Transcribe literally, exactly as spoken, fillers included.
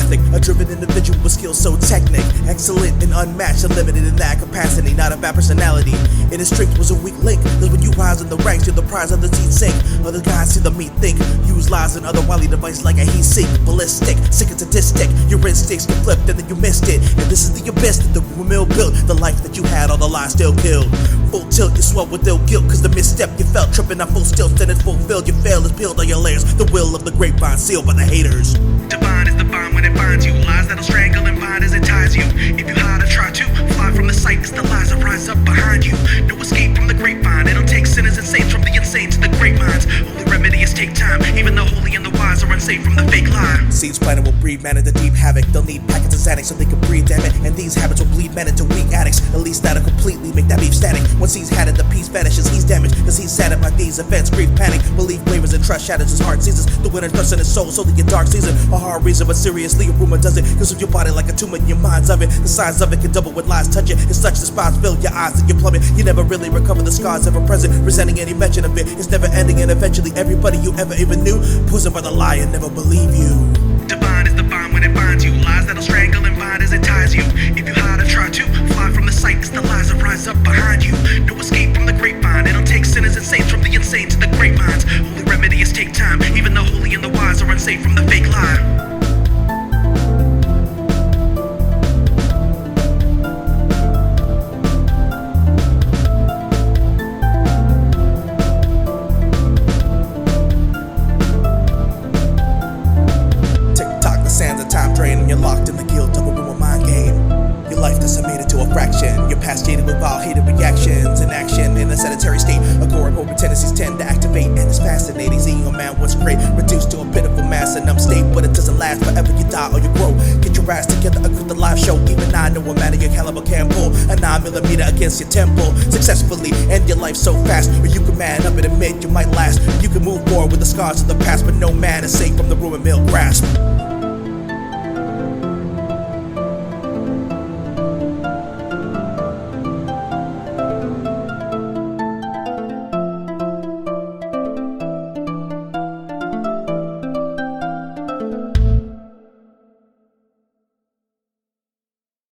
ethic, a driven individual with skills so technic, excellent and unmatched, unlimited in that capacity, not a bad personality. And his strength was a weak link, cause when you rise in the ranks, you're the prize of the team sink. Other guys see the meat think, use lies and other wily devices like a heat sink, ballistic, sick and sadistic. Your instincts get flipped and then you missed it. And this is the abyss that the rumor mill built, the life that you had, all the lies still killed. Full tilt, you swell with ill guilt, cause the misstep you felt, tripping on full stilts, then it's fulfilled. You fail is peeled on your layers, the will of the grapevine sealed by the haters. Divine is the bond when it binds you, lies that'll strangle and bind as it ties you. If you hide or try to fly from the sight, it's the lies that rise up behind you. No escape from the grapevine, it'll take sinners and saints from the insane to the great minds. Only remedy is take time, even the holy and the wise are unsafe from the fake lie. Seeds planted will breed men into deep havoc, they'll need packets of Xanax so they can breathe, damn it. And these habits will bleed men into weak addicts, at least that'll completely make that beef static. Once he's had it, the peace vanishes, he's damaged, cause he's saddened by these events. Grief, panic, belief wavers and trust shatters his heart seizes. The winter thirsts in his soul, so the dark season. A hard reason, but seriously, a rumor does it. Consume your body like a tumor in your mind's of it. The size of it can double when lies touch it. It's such the spots fill your eyes and you plummet. You never really recover the scars ever present, resenting any mention of it. It's never ending and eventually everybody you ever even knew, poisoned by the lie and never believe you. Divine is the bond when it binds you, lies that'll strangle and bind as it ties you. If you hide or try to fly from the sight, it's the lies that rise up behind you. No escape from the grapevine, it'll take sinners and saints from the insane to the great minds. Only remedy is take time, even the holy and the wise are unsafe from the fake lie. Sands of time drain and you're locked in the guilt of a rumor mind game. Your life decimated to a fraction. Your past jaded with vile hated reactions. Inaction in a sedentary state. Agoraphobic tendencies tend to activate, and it's fascinating seeing a man once great reduced to a pitiful mass and numb state. But it doesn't last forever, you die or you grow. Get your ass together, equip the live show. Even I know a man of your caliber can pull a nine millimeter against your temple successfully. End your life so fast, or you can man up and admit you might last. You can move forward with the scars of the past, but no man is safe from the rumor mill grasp.